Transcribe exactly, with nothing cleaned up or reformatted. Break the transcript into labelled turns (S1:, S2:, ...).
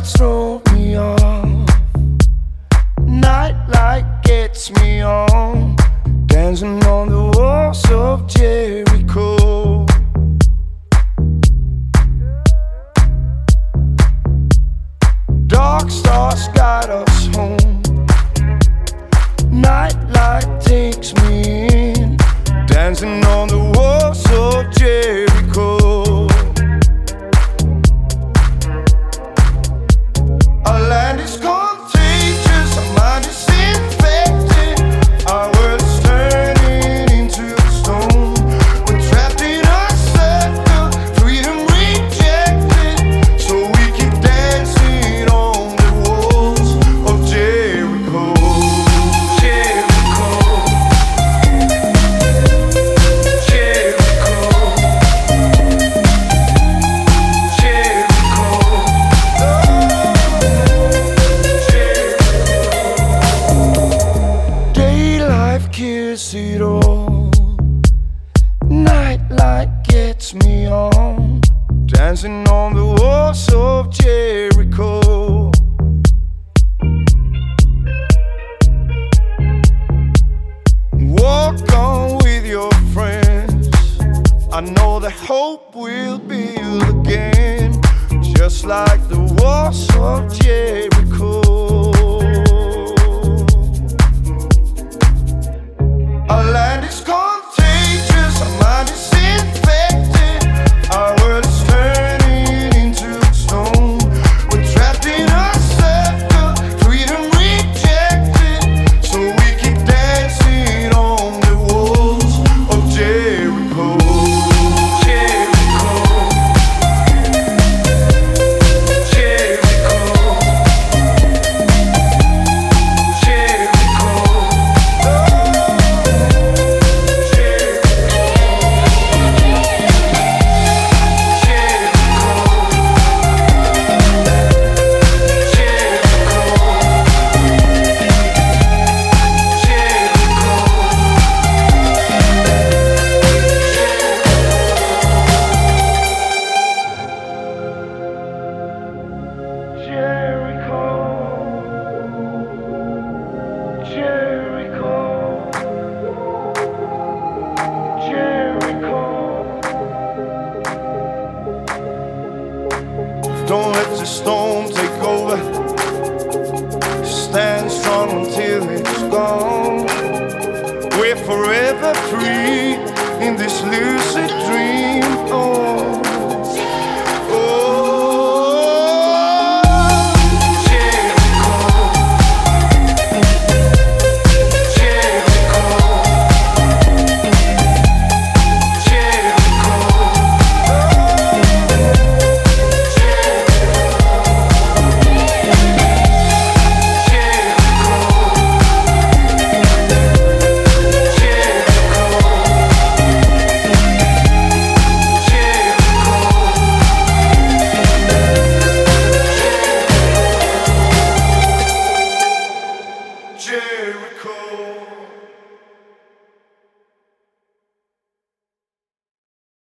S1: lights throw me off. Nightlight gets me on, dancing on the walls of Jericho. Dark stars guide us home. Nightlight takes me in, dancing on the walls of Jericho. Our land is contagious, our mind is infected. Our world is turning into stone. We're trapped in a circle, freedom rejected. So we keep dancing on the walls of Jericho. Jericho, Jericho, Jericho, Jericho. Daylight kills it all. Nightlight gets me on, dancing on the walls of Jericho. Walk on with your friends. I know that hope will build again, just like the walls of Jericho. Our land is contagious, our mind is infected. Our world is turning into stone. We're trapped in a circle, freedom rejected. So we keep dancing on the walls of Jericho. Jericho, Jericho, Jericho, don't let the storm take over. Stand strong until it's gone. We're forever free in this lucid dream. Oh.